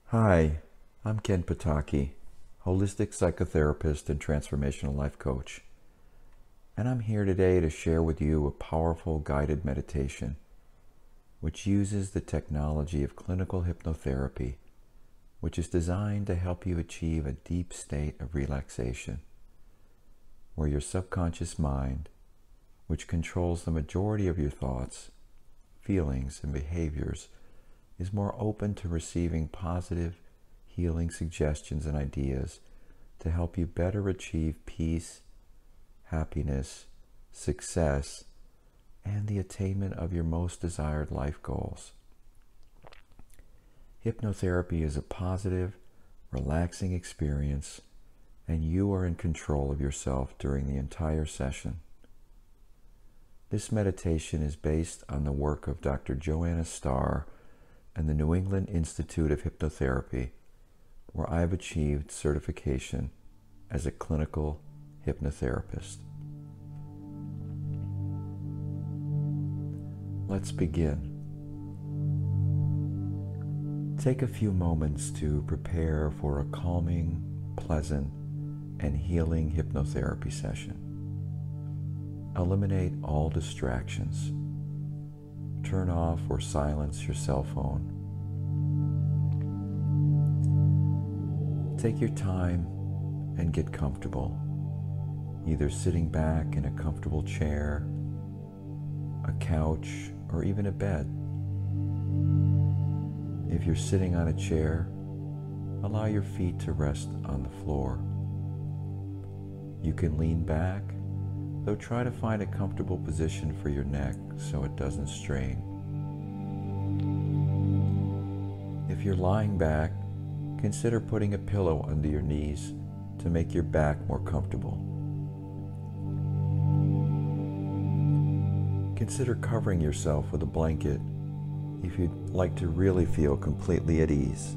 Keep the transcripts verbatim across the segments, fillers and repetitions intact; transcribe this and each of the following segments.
Hi, I'm Ken Pataki, holistic psychotherapist and transformational life coach. And I'm here today to share with you a powerful guided meditation which uses the technology of clinical hypnotherapy, which is designed to help you achieve a deep state of relaxation, where your subconscious mind, which controls the majority of your thoughts, feelings, and behaviors, is more open to receiving positive, healing suggestions and ideas to help you better achieve peace, happiness, success, and the attainment of your most desired life goals. Hypnotherapy is a positive, relaxing experience, and you are in control of yourself during the entire session. This meditation is based on the work of Doctor Joanna Starr and the New England Institute of Hypnotherapy, where I have achieved certification as a clinical hypnotherapist. Let's begin. Take a few moments to prepare for a calming, pleasant, and healing hypnotherapy session. Eliminate all distractions. Turn off or silence your cell phone. Take your time and get comfortable, either sitting back in a comfortable chair, a couch, or even a bed. If you're sitting on a chair, allow your feet to rest on the floor. You can lean back, though try to find a comfortable position for your neck so it doesn't strain. If you're lying back, consider putting a pillow under your knees to make your back more comfortable. Consider covering yourself with a blanket if you'd like to really feel completely at ease.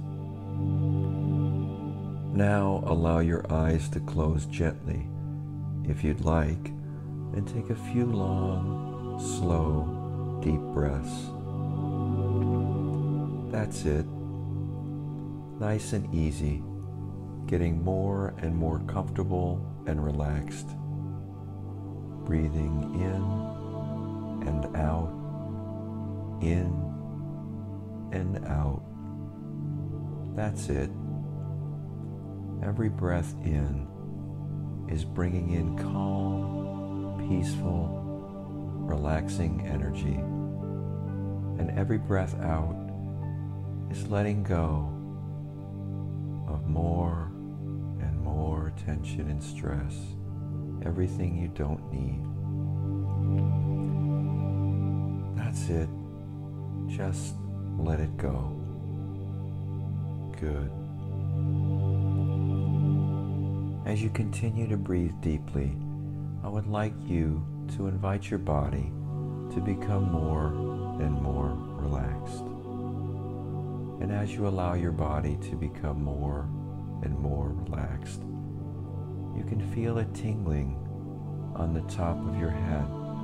Now allow your eyes to close gently if you'd like, and take a few long, slow, deep breaths. That's it. Nice and easy, getting more and more comfortable and relaxed. Breathing in and out, in and out. That's it. Every breath in is bringing in calm, peaceful, relaxing energy. And every breath out is letting go of more and more tension and stress, everything you don't need. That's it. Just let it go. Good. As you continue to breathe deeply, I would like you to invite your body to become more and more relaxed. And as you allow your body to become more and more relaxed, you can feel a tingling on the top of your head.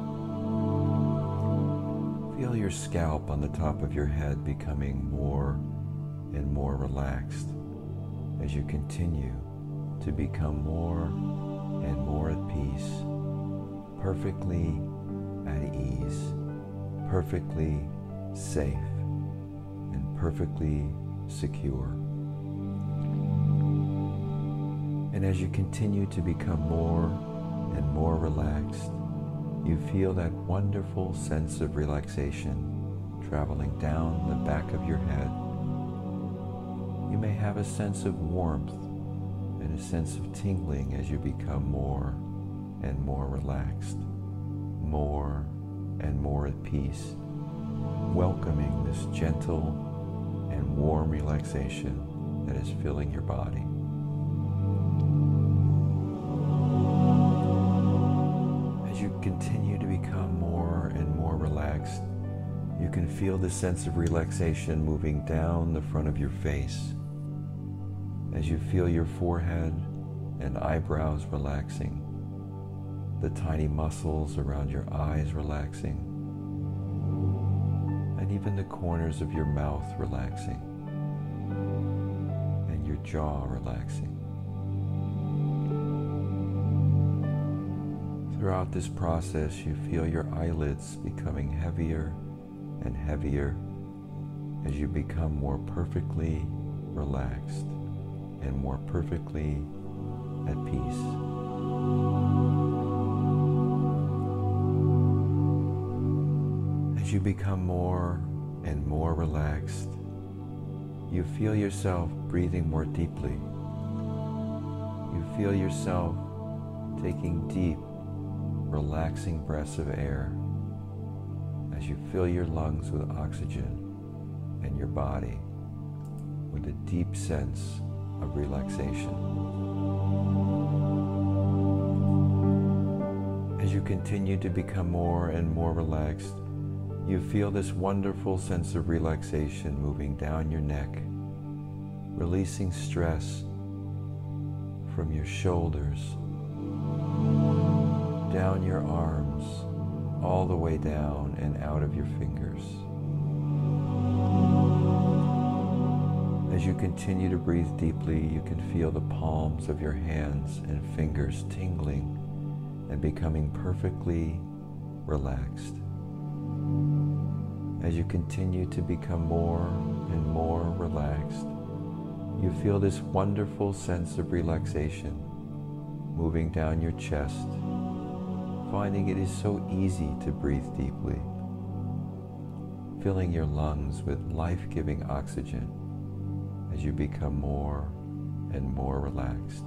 Feel your scalp on the top of your head becoming more and more relaxed as you continue to become more and more at peace, perfectly at ease, perfectly safe, and perfectly secure. And as you continue to become more and more relaxed, you feel that wonderful sense of relaxation traveling down the back of your head. You may have a sense of warmth and a sense of tingling as you become more and more relaxed, more and more at peace, welcoming this gentle and warm relaxation that is filling your body. As you continue to become more and more relaxed, you can feel the sense of relaxation moving down the front of your face, as you feel your forehead and eyebrows relaxing, the tiny muscles around your eyes relaxing, and even the corners of your mouth relaxing. jaw relaxing. Throughout this process, you feel your eyelids becoming heavier and heavier as you become more perfectly relaxed and more perfectly at peace. As you become more and more relaxed, you feel yourself breathing more deeply. You feel yourself taking deep, relaxing breaths of air as you fill your lungs with oxygen and your body with a deep sense of relaxation. As you continue to become more and more relaxed, you feel this wonderful sense of relaxation moving down your neck, releasing stress from your shoulders, down your arms, all the way down and out of your fingers. As you continue to breathe deeply, you can feel the palms of your hands and fingers tingling and becoming perfectly relaxed. As you continue to become more and more relaxed, you feel this wonderful sense of relaxation moving down your chest, finding it is so easy to breathe deeply, filling your lungs with life-giving oxygen as you become more and more relaxed.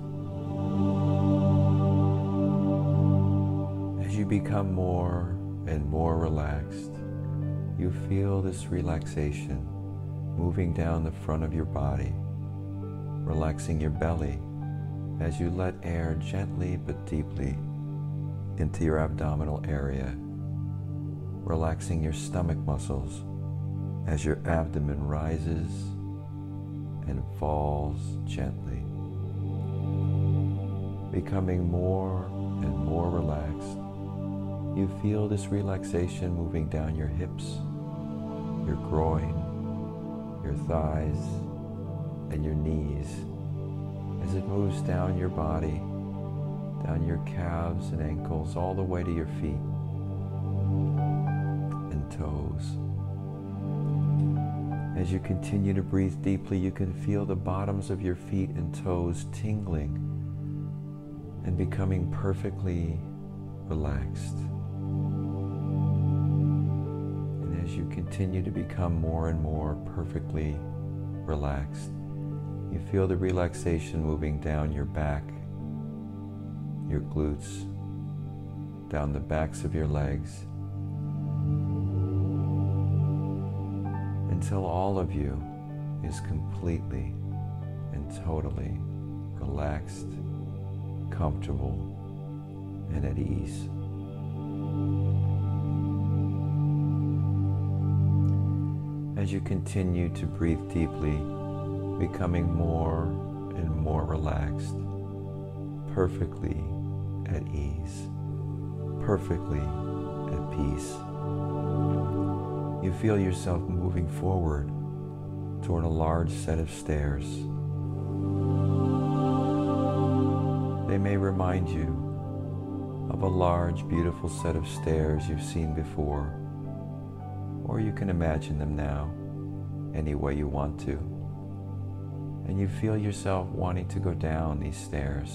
As you become more and more relaxed, you feel this relaxation moving down the front of your body, relaxing your belly as you let air gently but deeply into your abdominal area, relaxing your stomach muscles as your abdomen rises and falls gently, becoming more and more relaxed. You feel this relaxation moving down your hips, your groin, your thighs, and your knees as it moves down your body, down your calves and ankles, all the way to your feet and toes. As you continue to breathe deeply, you can feel the bottoms of your feet and toes tingling and becoming perfectly relaxed. And as you continue to become more and more perfectly relaxed, you feel the relaxation moving down your back, your glutes, down the backs of your legs, until all of you is completely and totally relaxed, comfortable, and at ease. As you continue to breathe deeply, becoming more and more relaxed, perfectly at ease, perfectly at peace, you feel yourself moving forward toward a large set of stairs. They may remind you of a large, beautiful set of stairs you've seen before, or you can imagine them now any way you want to. And you feel yourself wanting to go down these stairs.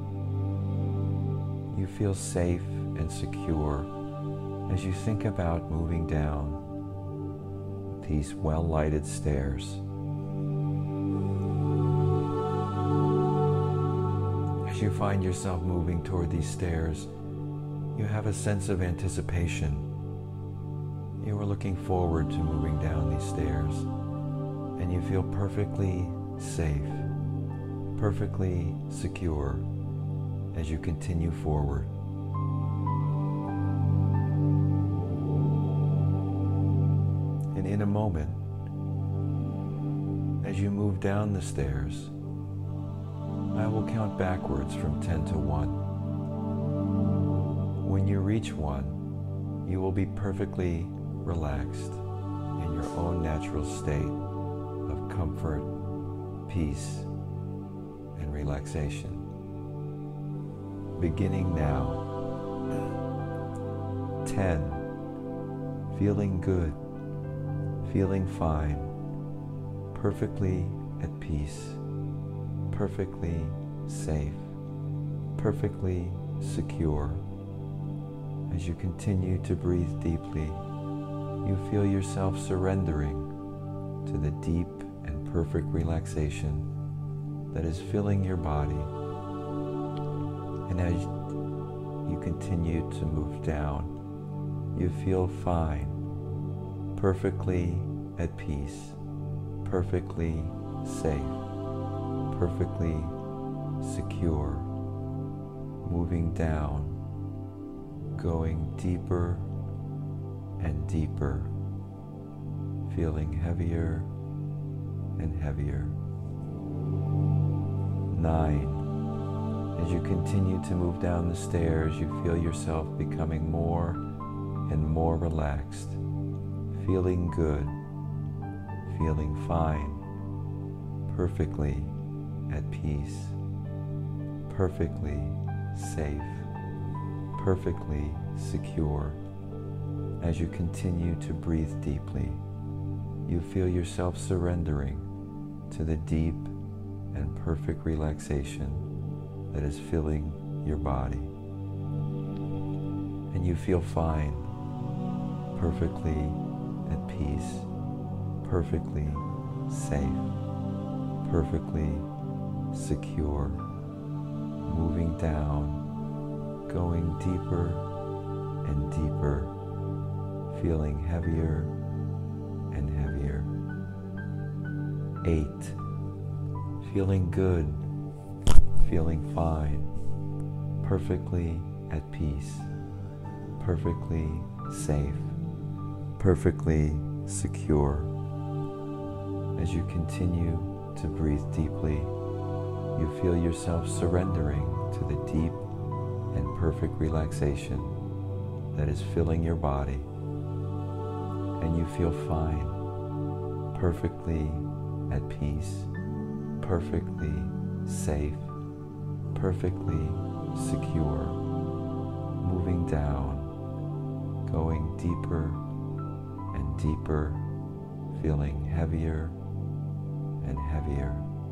You feel safe and secure as you think about moving down these well-lighted stairs. As you find yourself moving toward these stairs, you have a sense of anticipation. You are looking forward to moving down these stairs, and you feel perfectly safe, perfectly secure as you continue forward. And in a moment, as you move down the stairs, I will count backwards from ten to one. When you reach one, you will be perfectly relaxed in your own natural state of comfort, peace, and relaxation. Beginning now. ten. Feeling good, feeling fine, perfectly at peace, perfectly safe, perfectly secure. As you continue to breathe deeply, you feel yourself surrendering to the deep and perfect relaxation that is filling your body. And as you continue to move down, you feel fine, perfectly at peace, perfectly safe, perfectly secure, moving down, going deeper and deeper, feeling heavier and heavier. Nine. As you continue to move down the stairs, you feel yourself becoming more and more relaxed, feeling good, feeling fine, perfectly at peace, perfectly safe, perfectly secure. As you continue to breathe deeply, you feel yourself surrendering to the deep and perfect relaxation that is filling your body. And you feel fine, perfectly at peace, perfectly safe, perfectly secure, moving down, going deeper and deeper, feeling heavier and heavier. Eight. Feeling good, feeling fine, perfectly at peace, perfectly safe, perfectly secure. As you continue to breathe deeply, you feel yourself surrendering to the deep and perfect relaxation that is filling your body. And you feel fine, perfectly at peace, perfectly safe, perfectly secure, moving down, going deeper and deeper, feeling heavier and heavier.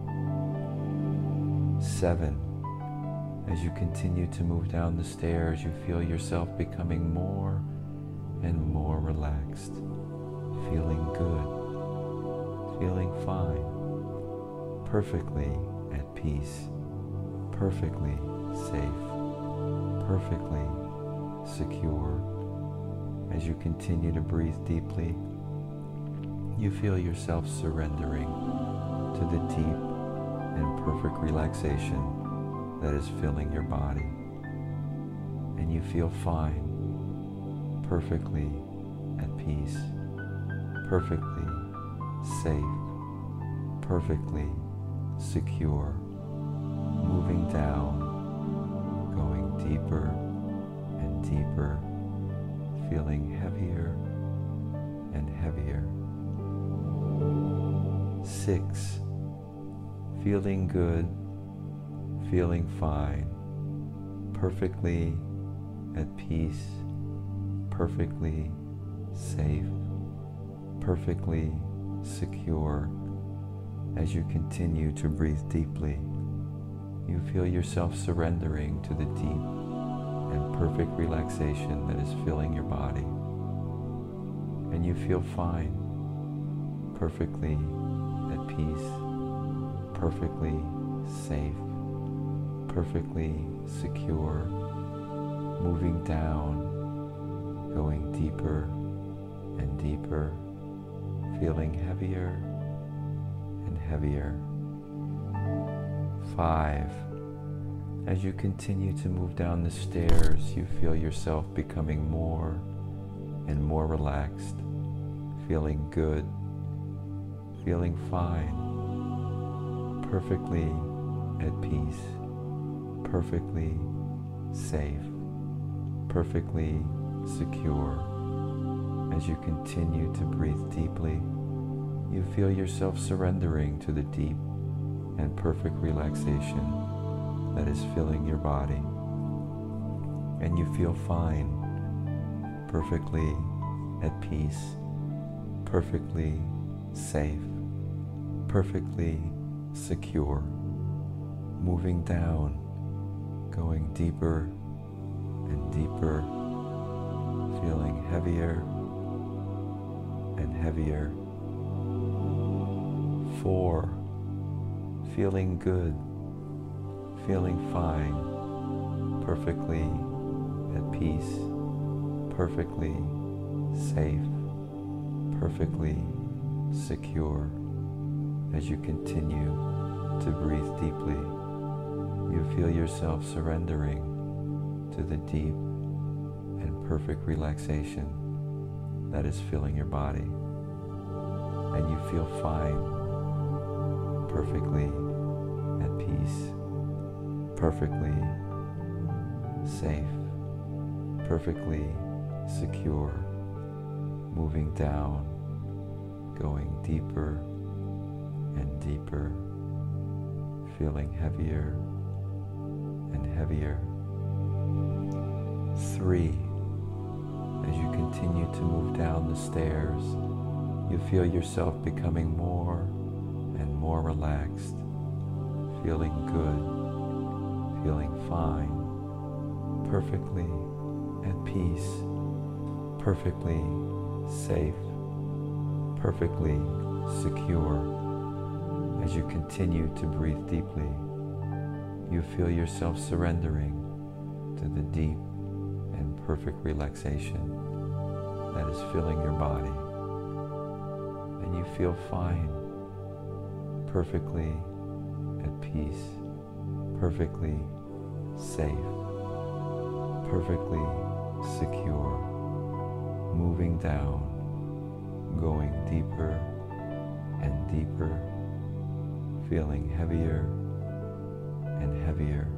Seven. As you continue to move down the stairs, you feel yourself becoming more and more relaxed, feeling good, feeling fine, perfectly at peace, perfectly safe, perfectly secure. As you continue to breathe deeply, you feel yourself surrendering to the deep and perfect relaxation that is filling your body. And you feel fine, perfectly at peace, perfectly safe, perfectly secure, moving down, going deeper and deeper, feeling heavier and heavier. Six. Feeling good, feeling fine, perfectly at peace, perfectly safe, perfectly secure. As you continue to breathe deeply, you feel yourself surrendering to the deep and perfect relaxation that is filling your body. And you feel fine, perfectly at peace, perfectly safe, perfectly secure, moving down, going deeper and deeper, feeling heavier and heavier. Five. As you continue to move down the stairs, you feel yourself becoming more and more relaxed, feeling good, feeling fine, perfectly at peace, perfectly safe, perfectly secure. As you continue to breathe deeply, you feel yourself surrendering to the deep and perfect relaxation that is filling your body. And you feel fine, perfectly at peace, perfectly safe, perfectly secure, moving down, going deeper and deeper, feeling heavier and heavier. Four, feeling good, feeling fine, perfectly at peace, perfectly safe, perfectly secure. As you continue to breathe deeply, you feel yourself surrendering to the deep and perfect relaxation that is filling your body. And you feel fine, perfectly at peace, perfectly safe, perfectly secure, moving down, going deeper and deeper, feeling heavier and heavier. Three, as you continue to move down the stairs, you feel yourself becoming more and more relaxed, feeling good, feeling fine, perfectly at peace, perfectly safe, perfectly secure. As you continue to breathe deeply, you feel yourself surrendering to the deep and perfect relaxation that is filling your body. And you feel fine, perfectly at peace, perfectly safe, perfectly secure, moving down, going deeper and deeper, feeling heavier and heavier.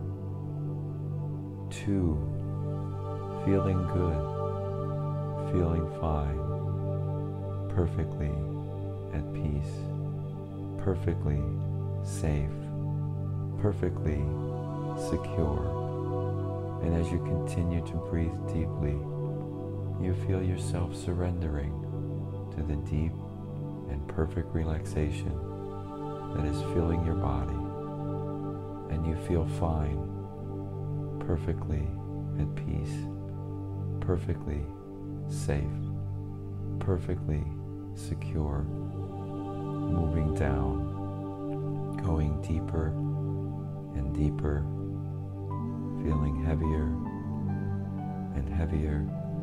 Two, feeling good, feeling fine, perfectly at peace, perfectly safe, perfectly secure. And as you continue to breathe deeply, you feel yourself surrendering to the deep and perfect relaxation that is filling your body. And you feel fine, perfectly at peace, perfectly safe, perfectly secure, moving down, going deeper and deeper, feeling heavier and heavier.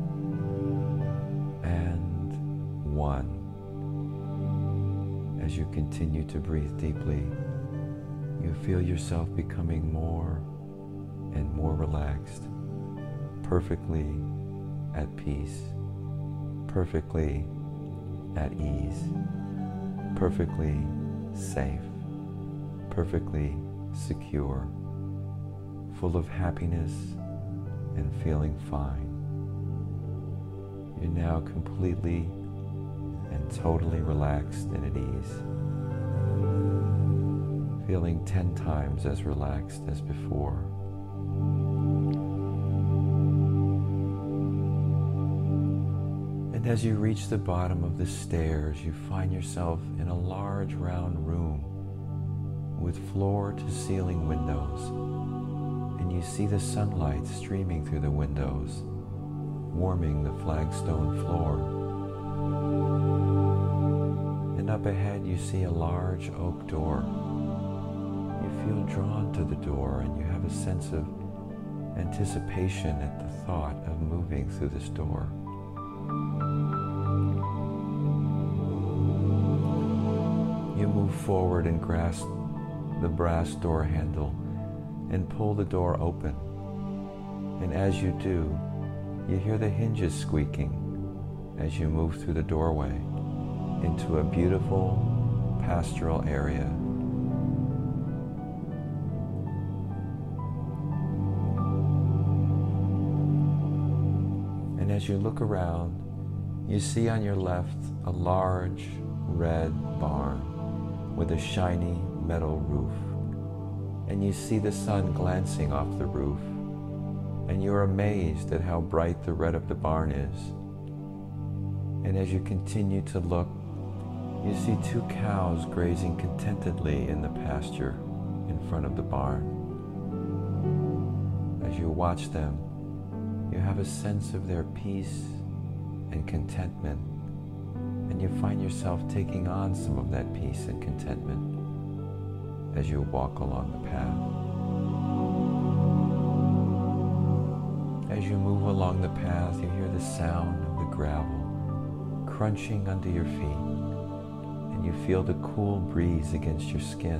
And one. As you continue to breathe deeply, you feel yourself becoming more and more relaxed, perfectly at peace, perfectly at ease, perfectly safe, perfectly secure, full of happiness and feeling fine. You're now completely and totally relaxed and at ease, feeling ten times as relaxed as before. And as you reach the bottom of the stairs, you find yourself in a large round room with floor-to-ceiling windows, and you see the sunlight streaming through the windows, warming the flagstone floor. And up ahead you see a large oak door. You feel drawn to the door, and you have a sense of anticipation at the thought of moving through this door. You move forward and grasp the brass door handle and pull the door open. And as you do, you hear the hinges squeaking as you move through the doorway into a beautiful pastoral area. And as you look around, you see on your left a large red barn with a shiny metal roof. and you see the sun glancing off the roof, and you're amazed at how bright the red of the barn is. And as you continue to look, you see two cows grazing contentedly in the pasture in front of the barn. As you watch them, you have a sense of their peace and contentment, and you find yourself taking on some of that peace and contentment as you walk along the path. As you move along the path, you hear the sound of the gravel crunching under your feet, and you feel the cool breeze against your skin.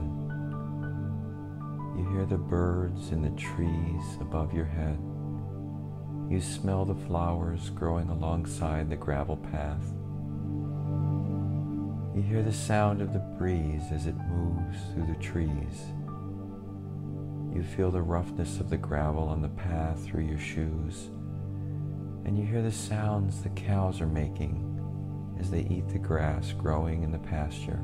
You hear the birds in the trees above your head. You smell the flowers growing alongside the gravel path. You hear the sound of the breeze as it moves through the trees. You feel the roughness of the gravel on the path through your shoes, and you hear the sounds the cows are making as they eat the grass growing in the pasture.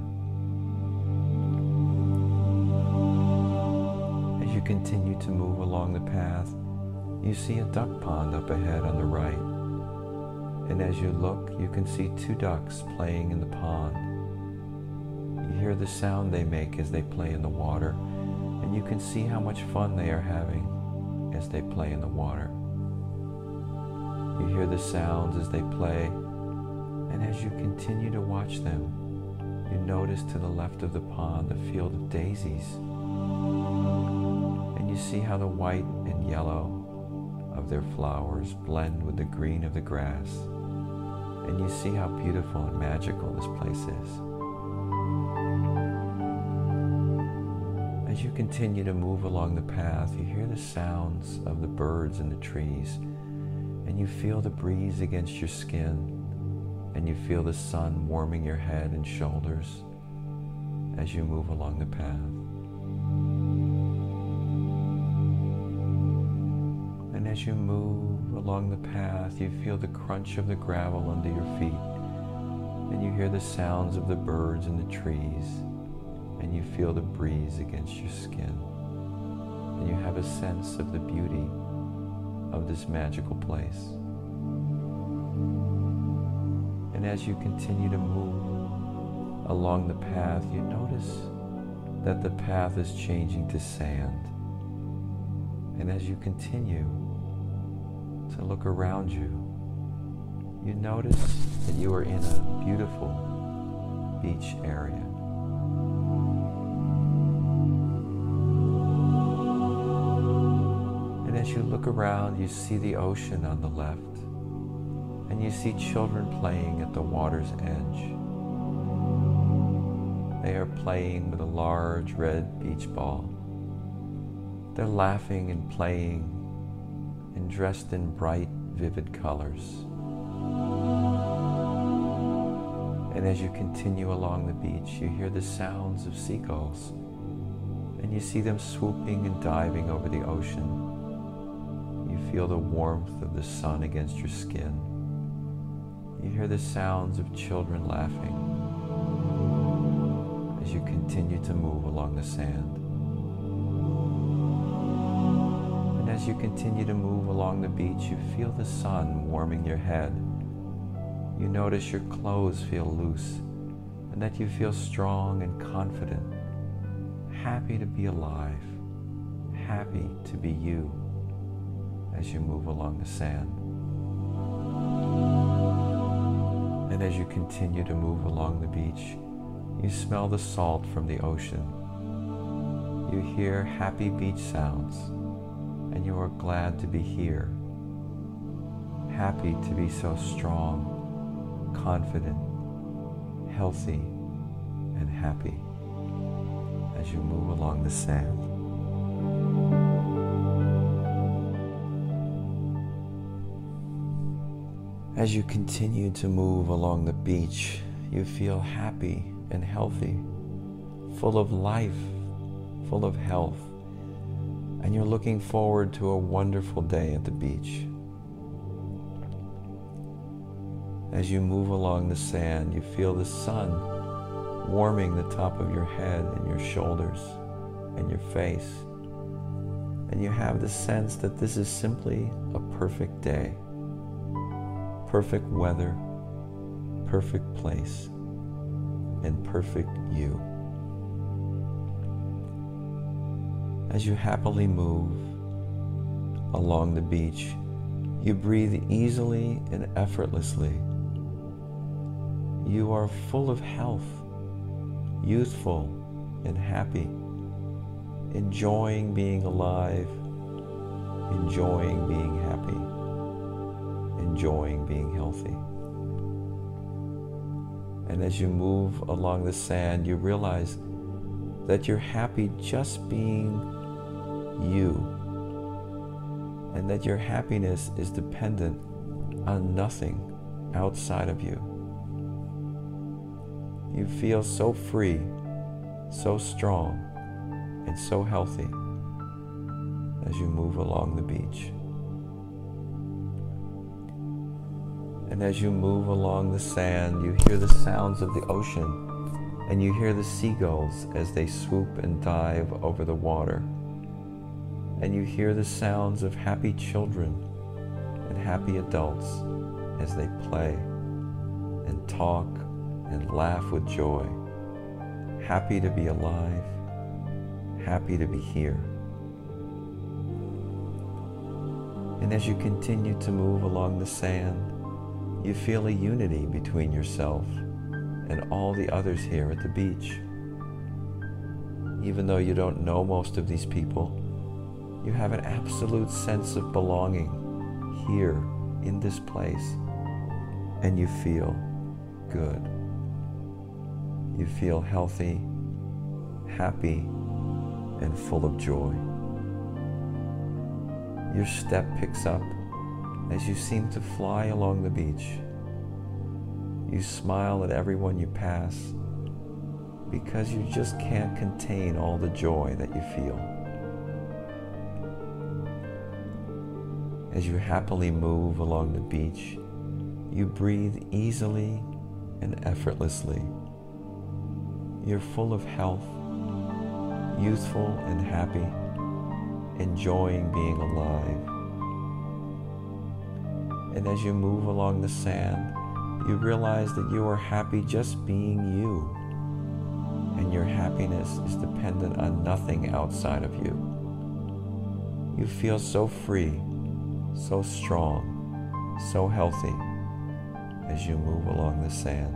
As you continue to move along the path, you see a duck pond up ahead on the right, and as you look, you can see two ducks playing in the pond. You hear the sound they make as they play in the water, and you can see how much fun they are having as they play in the water. You hear the sounds as they play, and as you continue to watch them, you notice to the left of the pond a field of daisies, and you see how the white and yellow of their flowers blend with the green of the grass, and you see how beautiful and magical this place is. As you continue to move along the path, you hear the sounds of the birds in the trees, and you feel the breeze against your skin, and you feel the sun warming your head and shoulders as you move along the path. And as you move along the path, you feel the crunch of the gravel under your feet, and you hear the sounds of the birds in the trees, and you feel the breeze against your skin, and you have a sense of the beauty of this magical place. And as you continue to move along the path, you notice that the path is changing to sand. And as you continue to look around you, you notice that you are in a beautiful beach area. And as you look around, you see the ocean on the left, and you see children playing at the water's edge. They are playing with a large red beach ball. They're laughing and playing and dressed in bright, vivid colors. And as you continue along the beach, you hear the sounds of seagulls, and you see them swooping and diving over the ocean. You feel the warmth of the sun against your skin. You hear the sounds of children laughing as you continue to move along the sand. And as you continue to move along the beach, you feel the sun warming your head. You notice your clothes feel loose, and that you feel strong and confident, happy to be alive, happy to be you as you move along the sand. And as you continue to move along the beach, you smell the salt from the ocean. You hear happy beach sounds, and you are glad to be here, happy to be so strong, confident, healthy, and happy as you move along the sand. As you continue to move along the beach, you feel happy and healthy, full of life, full of health, and you're looking forward to a wonderful day at the beach. As you move along the sand, you feel the sun warming the top of your head and your shoulders and your face, and you have the sense that this is simply a perfect day, perfect weather, perfect place, and perfect you. As you happily move along the beach, you breathe easily and effortlessly. You are full of health, youthful and happy, enjoying being alive, enjoying being happy, enjoying being healthy. And as you move along the sand, you realize that you're happy just being you, and that your happiness is dependent on nothing outside of you. You feel so free, so strong, and so healthy as you move along the beach. And as you move along the sand, you hear the sounds of the ocean, and you hear the seagulls as they swoop and dive over the water. And you hear the sounds of happy children and happy adults as they play and talk and laugh with joy, happy to be alive, happy to be here. And as you continue to move along the sand, you feel a unity between yourself and all the others here at the beach. Even though you don't know most of these people, you have an absolute sense of belonging here in this place, and you feel good. You feel healthy, happy, and full of joy. Your step picks up as you seem to fly along the beach. You smile at everyone you pass because you just can't contain all the joy that you feel. As you happily move along the beach, you breathe easily and effortlessly. You're full of health, youthful and happy, enjoying being alive. And as you move along the sand, you realize that you are happy just being you, and your happiness is dependent on nothing outside of you. You feel so free, so strong, so healthy as you move along the sand.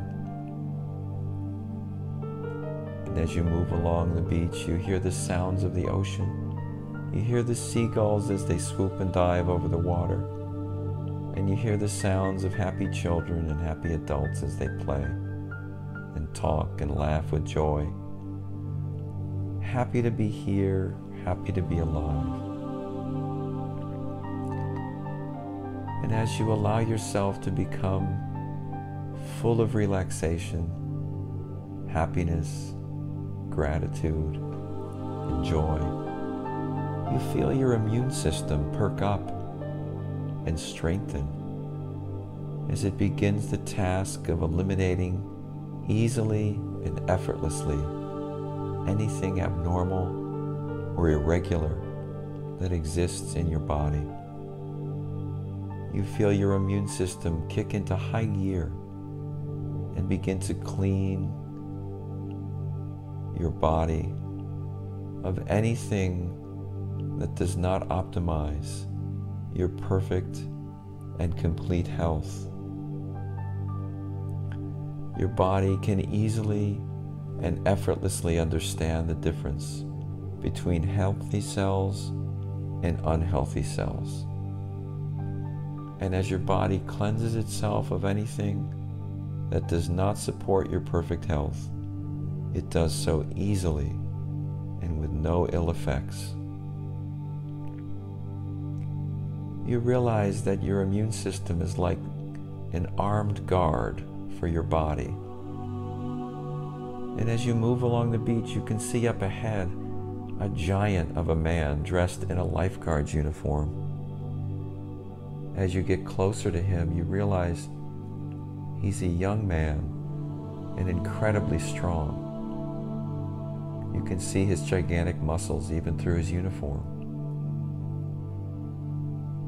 And as you move along the beach, you hear the sounds of the ocean. You hear the seagulls as they swoop and dive over the water. And you hear the sounds of happy children and happy adults as they play and talk and laugh with joy. Happy to be here, happy to be alive. And as you allow yourself to become full of relaxation, happiness, gratitude, and joy, you feel your immune system perk up and strengthen as it begins the task of eliminating easily and effortlessly anything abnormal or irregular that exists in your body. You feel your immune system kick into high gear and begin to clean your body of anything that does not optimize your perfect and complete health. Your body can easily and effortlessly understand the difference between healthy cells and unhealthy cells. And as your body cleanses itself of anything that does not support your perfect health, it does so easily and with no ill effects. You realize that your immune system is like an armed guard for your body. And as you move along the beach, you can see up ahead a giant of a man dressed in a lifeguard's uniform. As you get closer to him, you realize he's a young man and incredibly strong. You can see his gigantic muscles even through his uniform.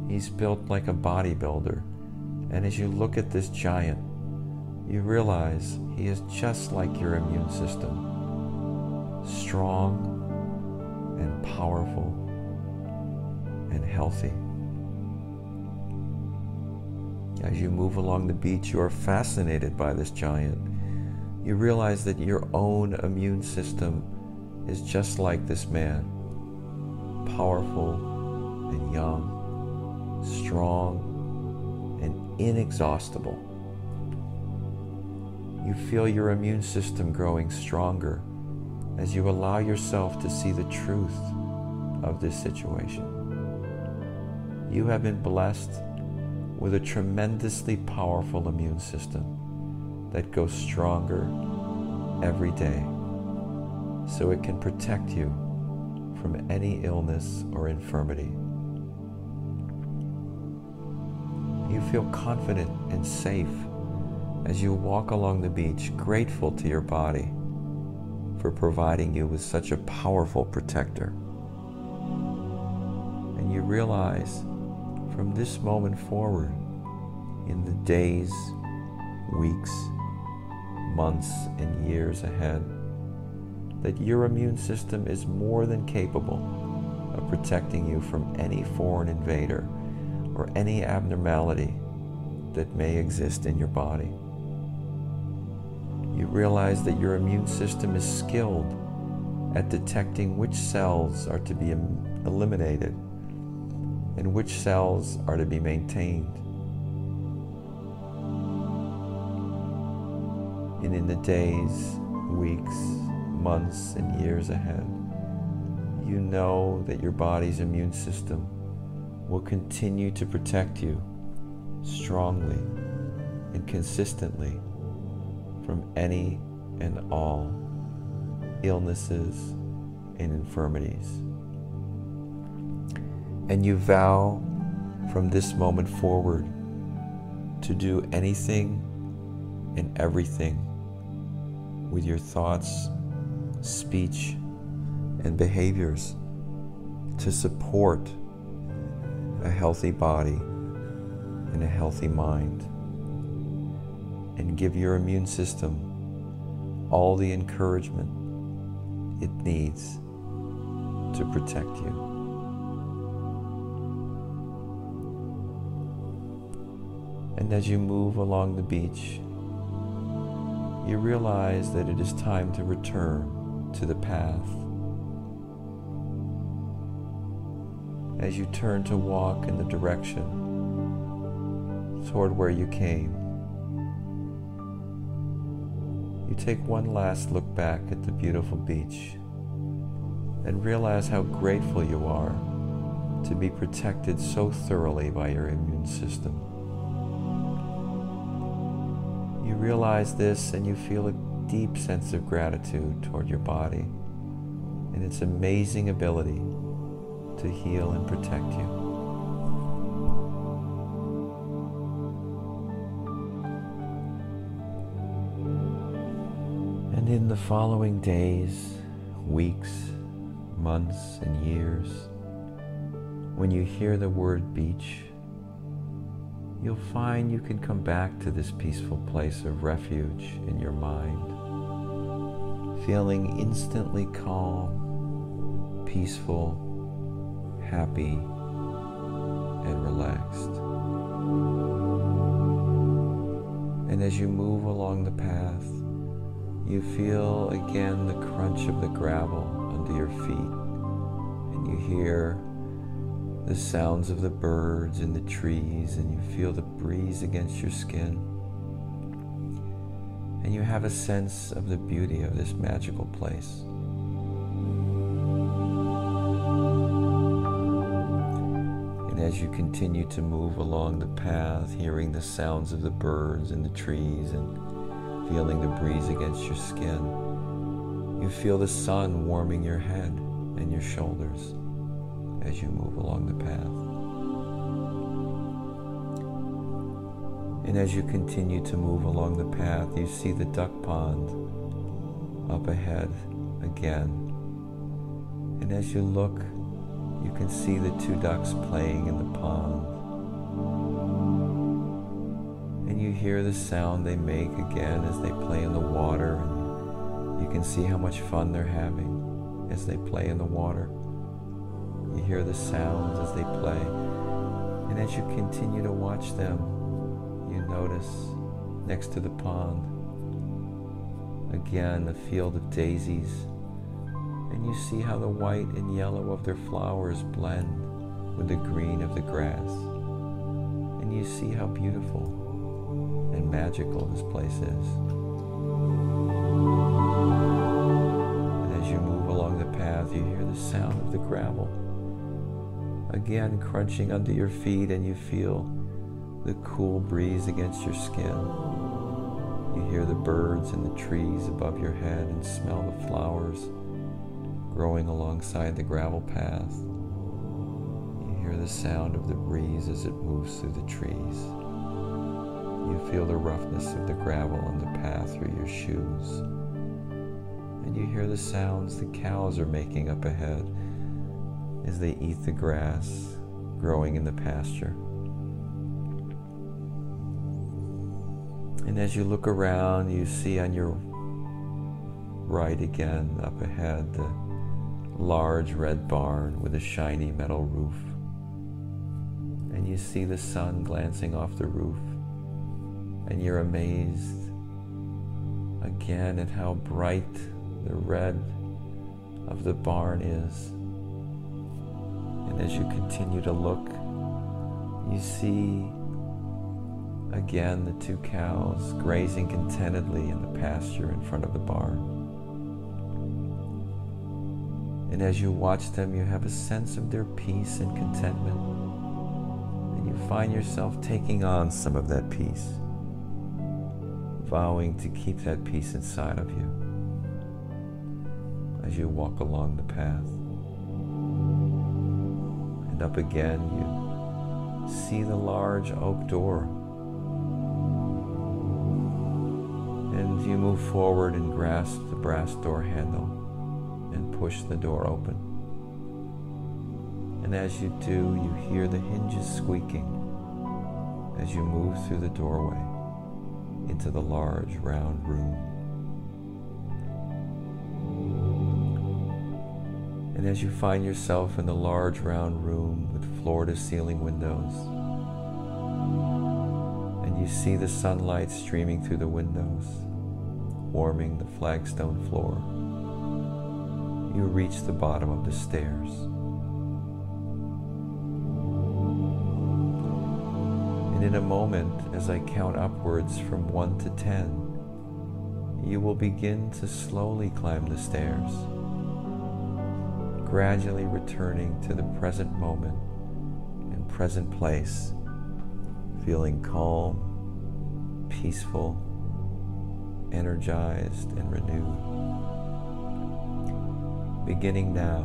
He's built like a bodybuilder, and as you look at this giant, you realize he is just like your immune system, strong and powerful and healthy. As you move along the beach, you are fascinated by this giant. You realize that your own immune system is just like this man, powerful and young, strong and inexhaustible. You feel your immune system growing stronger as you allow yourself to see the truth of this situation. You have been blessed with a tremendously powerful immune system that goes stronger every day, so it can protect you from any illness or infirmity. You feel confident and safe as you walk along the beach, grateful to your body for providing you with such a powerful protector. And you realize from this moment forward, in the days, weeks, months, and years ahead, that your immune system is more than capable of protecting you from any foreign invader or any abnormality that may exist in your body. You realize that your immune system is skilled at detecting which cells are to be eliminated and which cells are to be maintained. And in the days, weeks, months, and years ahead, you know that your body's immune system will continue to protect you strongly and consistently from any and all illnesses and infirmities. And you vow from this moment forward to do anything and everything with your thoughts, speech, and behaviors to support a healthy body and a healthy mind, and give your immune system all the encouragement it needs to protect you. And as you move along the beach, you realize that it is time to return to the path. As you turn to walk in the direction toward where you came, you take one last look back at the beautiful beach and realize how grateful you are to be protected so thoroughly by your immune system. You realize this and you feel a deep sense of gratitude toward your body and its amazing ability to heal and protect you. And in the following days, weeks, months, and years, when you hear the word beach, you'll find you can come back to this peaceful place of refuge in your mind, feeling instantly calm, peaceful, happy, and relaxed. And as you move along the path, you feel again the crunch of the gravel under your feet, and you hear the sounds of the birds in the trees, and you feel the breeze against your skin, and you have a sense of the beauty of this magical place. And as you continue to move along the path, hearing the sounds of the birds in the trees and feeling the breeze against your skin, you feel the sun warming your head and your shoulders as you move along the path. And as you continue to move along the path, you see the duck pond up ahead again. And as you look, you can see the two ducks playing in the pond. And you hear the sound they make again as they play in the water, and you can see how much fun they're having as they play in the water. You hear the sounds as they play, and as you continue to watch them, you notice next to the pond, again, a field of daisies, and you see how the white and yellow of their flowers blend with the green of the grass, and you see how beautiful and magical this place is. And as you move along the path, you hear the sound of the gravel again crunching under your feet, and you feel the cool breeze against your skin. You hear the birds in the trees above your head and smell the flowers growing alongside the gravel path. You hear the sound of the breeze as it moves through the trees. You feel the roughness of the gravel on the path through your shoes. And you hear the sounds the cows are making up ahead as they eat the grass growing in the pasture. And as you look around, you see on your right again, up ahead, the large red barn with a shiny metal roof. And you see the sun glancing off the roof, and you're amazed again at how bright the red of the barn is. And as you continue to look, you see again the two cows grazing contentedly in the pasture in front of the barn. And as you watch them, you have a sense of their peace and contentment, and you find yourself taking on some of that peace, vowing to keep that peace inside of you as you walk along the path. And up again, you see the large oak door. And you move forward and grasp the brass door handle and push the door open. And as you do, you hear the hinges squeaking as you move through the doorway into the large round room. And as you find yourself in the large round room with floor-to-ceiling windows, and you see the sunlight streaming through the windows, warming the flagstone floor, you reach the bottom of the stairs. And in a moment, as I count upwards from one to ten, you will begin to slowly climb the stairs, gradually returning to the present moment and present place, feeling calm, peaceful, energized, and renewed. Beginning now.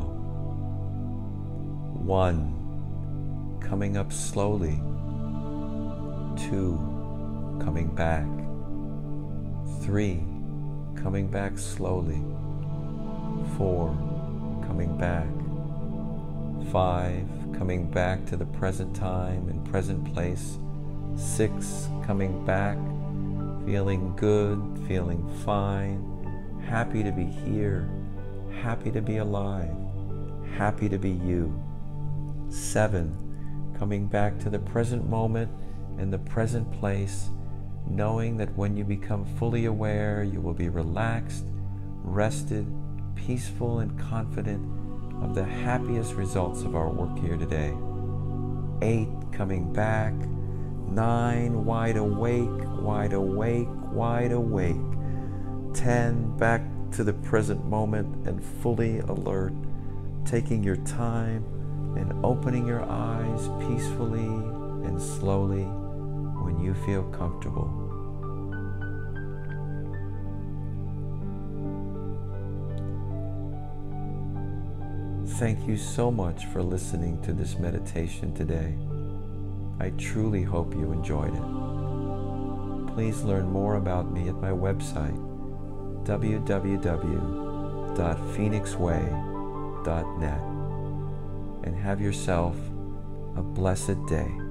One, coming up slowly. Two, coming back. Three, coming back slowly. Four, coming back. Five, coming back to the present time and present place. Six, coming back, feeling good, feeling fine, happy to be here, happy to be alive, happy to be you. Seven, coming back to the present moment and the present place, knowing that when you become fully aware, you will be relaxed, rested, peaceful, and confident of the happiest results of our work here today. Eight, coming back. Nine, wide awake, wide awake, wide awake. Ten, back to the present moment and fully alert, taking your time and opening your eyes peacefully and slowly when you feel comfortable. Thank you so much for listening to this meditation today. I truly hope you enjoyed it. Please learn more about me at my website, w w w dot phoenix way dot net, and have yourself a blessed day.